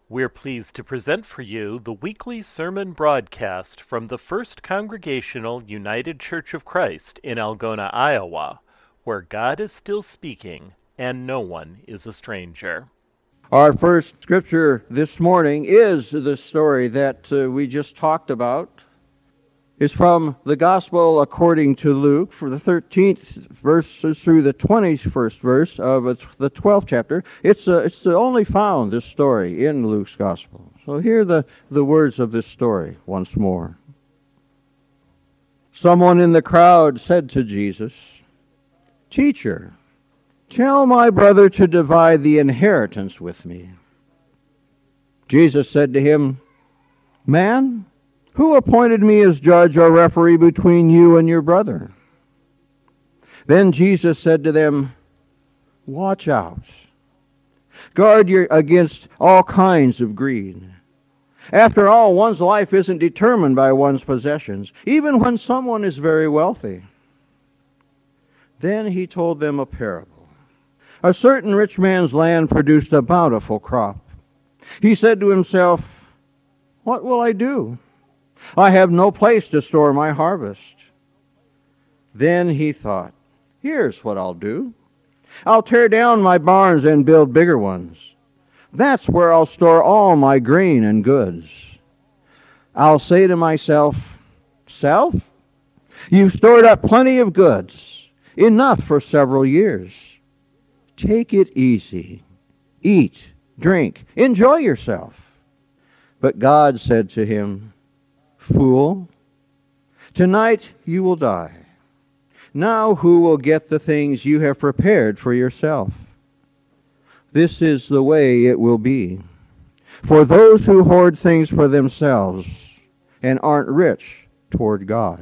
We're pleased to present for you the weekly sermon broadcast from the First Congregational United Church of Christ in Algona, Iowa, where God is still speaking and no one is a stranger. Our first scripture this morning is the story that we just talked about. It's from the Gospel according to Luke, for the 13th verses through the 21st verse of the 12th chapter. It's the only found, this story, in Luke's Gospel. So hear the words of this story once more. Someone in the crowd said to Jesus, "Teacher, tell my brother to divide the inheritance with me." Jesus said to him, "Man, who appointed me as judge or referee between you and your brother?" Then Jesus said to them, "Watch out. Guard against all kinds of greed. After all, one's life isn't determined by one's possessions, even when someone is very wealthy." Then he told them a parable. A certain rich man's land produced a bountiful crop. He said to himself, "What will I do? I have no place to store my harvest." Then he thought, "Here's what I'll do. I'll tear down my barns and build bigger ones. That's where I'll store all my grain and goods. I'll say to myself, 'Self, you've stored up plenty of goods, enough for several years. Take it easy. Eat, drink, enjoy yourself.' But God said to him, 'Fool, tonight you will die. Now who will get the things you have prepared for yourself?' This is the way it will be for those who hoard things for themselves and aren't rich toward God."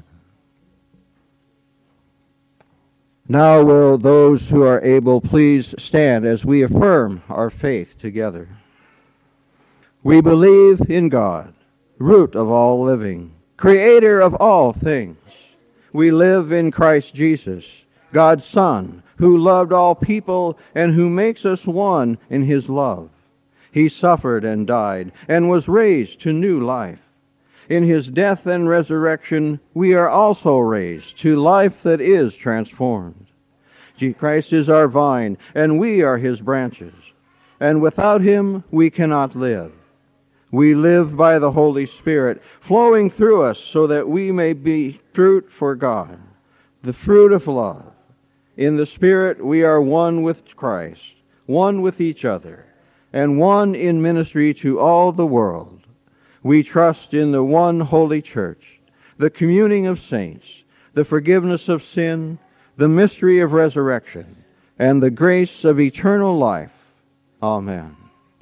Now will those who are able please stand as we affirm our faith together. We believe in God, root of all living, creator of all things. We live in Christ Jesus, God's Son, who loved all people and who makes us one in his love. He suffered and died and was raised to new life. In his death and resurrection, we are also raised to life that is transformed. Christ is our vine, and we are his branches. And without him, we cannot live. We live by the Holy Spirit flowing through us so that we may be fruit for God, the fruit of love. In the Spirit, we are one with Christ, one with each other, and one in ministry to all the world. We trust in the one holy church, the communing of saints, the forgiveness of sin, the mystery of resurrection, and the grace of eternal life. Amen.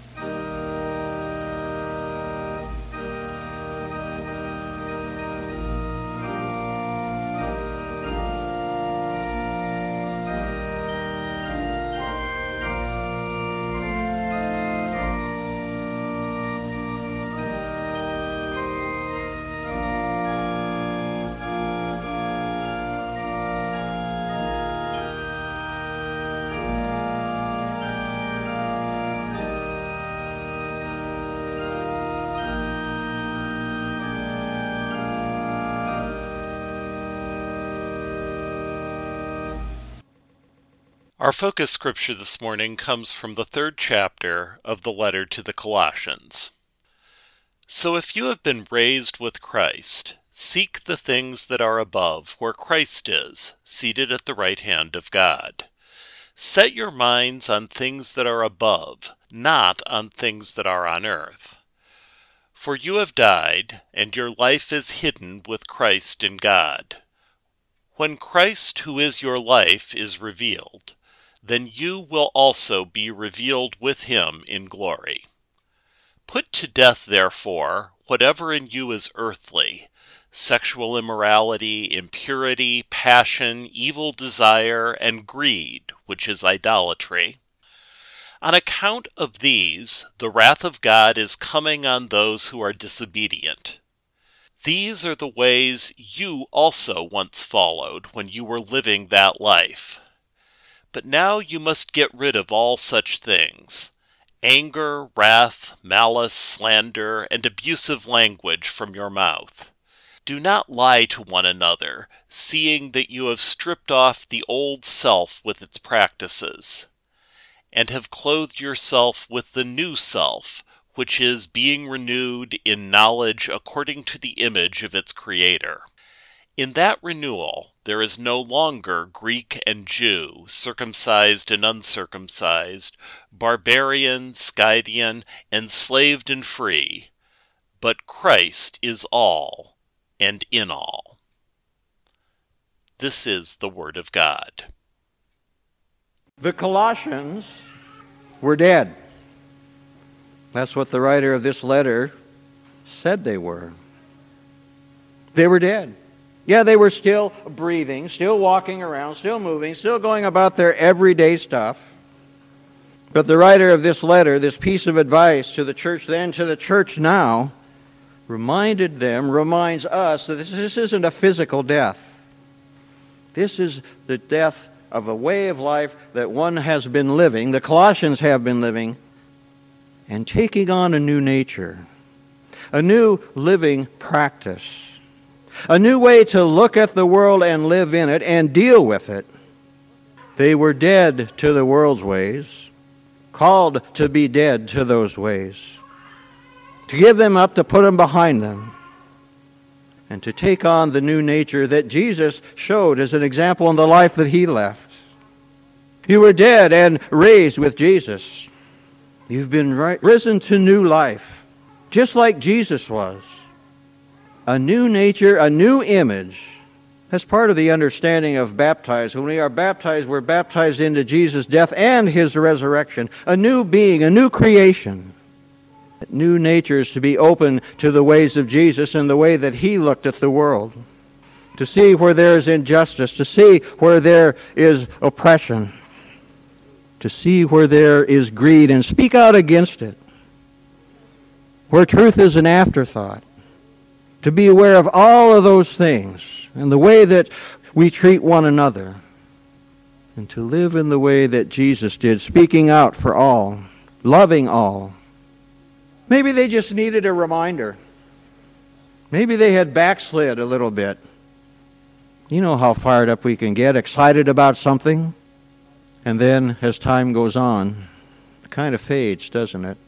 Our focus scripture this morning comes from the 3rd chapter of the letter to the Colossians. So if you have been raised with Christ, seek the things that are above, where Christ is, seated at the right hand of God. Set your minds on things that are above, not on things that are on earth. For you have died, and your life is hidden with Christ in God. When Christ, who is your life, is revealed, then you will also be revealed with him in glory. Put to death, therefore, whatever in you is earthly: sexual immorality, impurity, passion, evil desire, and greed, which is idolatry. On account of these, the wrath of God is coming on those who are disobedient. These are the ways you also once followed when you were living that life. But now you must get rid of all such things: anger, wrath, malice, slander, and abusive language from your mouth. Do not lie to one another, seeing that you have stripped off the old self with its practices, and have clothed yourself with the new self, which is being renewed in knowledge according to the image of its Creator. In that renewal, there is no longer Greek and Jew, circumcised and uncircumcised, barbarian, Scythian, enslaved and free, but Christ is all and in all. This is the Word of God. The Colossians were dead. That's what the writer of this letter said they were. They were dead. Yeah, they were still breathing, still walking around, still moving, still going about their everyday stuff. But the writer of this letter, this piece of advice to the church then, to the church now, reminds us that this isn't a physical death. This is the death of a way of life that one has been living, the Colossians have been living, and taking on a new nature, a new living practice. A new way to look at the world and live in it and deal with it. They were dead to the world's ways, called to be dead to those ways, to give them up, to put them behind them, and to take on the new nature that Jesus showed as an example in the life that he left. You were dead and raised with Jesus. You've been risen to new life, just like Jesus was. A new nature, a new image. That's part of the understanding of baptized. When we are baptized, we're baptized into Jesus' death and his resurrection. A new being, a new creation. New natures to be open to the ways of Jesus and the way that he looked at the world. To see where there is injustice, to see where there is oppression, to see where there is greed and speak out against it. Where truth is an afterthought. To be aware of all of those things and the way that we treat one another, and to live in the way that Jesus did, speaking out for all, loving all. Maybe they just needed a reminder. Maybe they had backslid a little bit. You know how fired up we can get, excited about something, and then as time goes on, it kind of fades, doesn't it?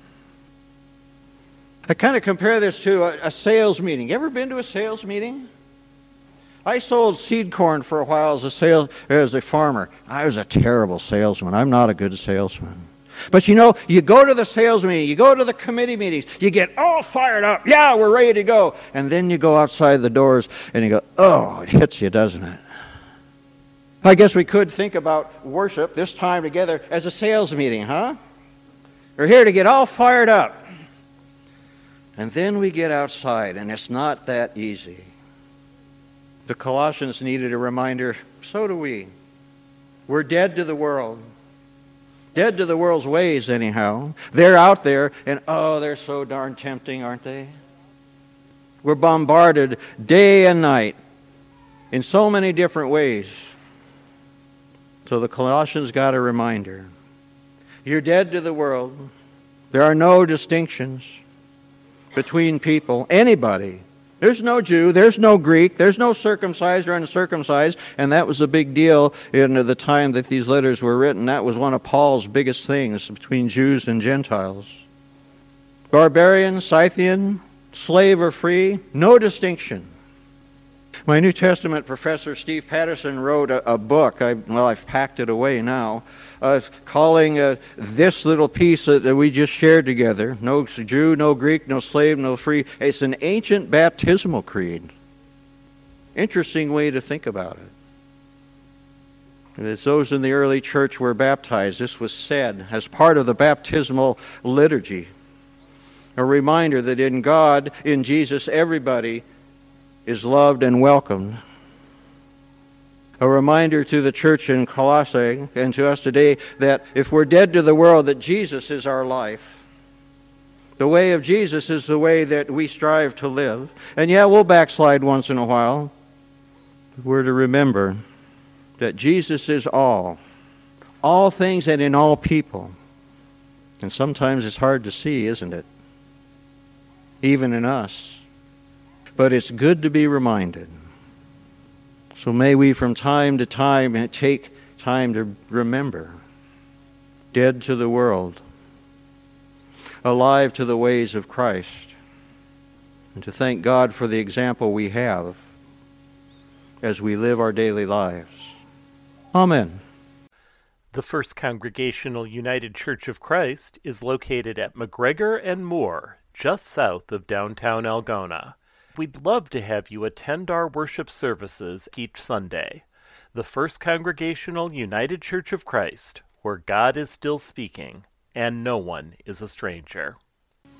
I kind of compare this to a sales meeting. You ever been to a sales meeting? I sold seed corn for a while as a farmer. I was a terrible salesman. I'm not a good salesman. But you know, you go to the sales meeting, you go to the committee meetings, you get all fired up. Yeah, we're ready to go. And then you go outside the doors and you go, oh, it hits you, doesn't it? I guess we could think about worship, this time together, as a sales meeting, huh? We're here to get all fired up. And then we get outside, and it's not that easy. The Colossians needed a reminder, so do we. We're dead to the world. Dead to the world's ways, anyhow. They're out there, and oh, they're so darn tempting, aren't they? We're bombarded day and night in so many different ways. So the Colossians got a reminder. You're dead to the world. There are no distinctions between people, anybody. There's no Jew, there's no Greek, there's no circumcised or uncircumcised, and that was a big deal in the time that these letters were written. That was one of Paul's biggest things between Jews and Gentiles. Barbarian, Scythian, slave or free, no distinction. My New Testament professor, Steve Patterson, wrote a book. I've packed it away now, calling this little piece that we just shared together, no Jew, no Greek, no slave, no free. It's an ancient baptismal creed. Interesting way to think about it. As those in the early church were baptized, this was said as part of the baptismal liturgy. A reminder that in God, in Jesus, everybody is loved and welcomed. A reminder to the church in Colossae and to us today that if we're dead to the world, that Jesus is our life. The way of Jesus is the way that we strive to live. And yeah, we'll backslide once in a while. We're to remember that Jesus is all things and in all people. And sometimes it's hard to see, isn't it? Even in us. But it's good to be reminded. So may we from time to time take time to remember. Dead to the world. Alive to the ways of Christ. And to thank God for the example we have as we live our daily lives. Amen. The First Congregational United Church of Christ is located at McGregor and Moore, just south of downtown Algona. We'd love to have you attend our worship services each Sunday. The First Congregational United Church of Christ, where God is still speaking, and no one is a stranger.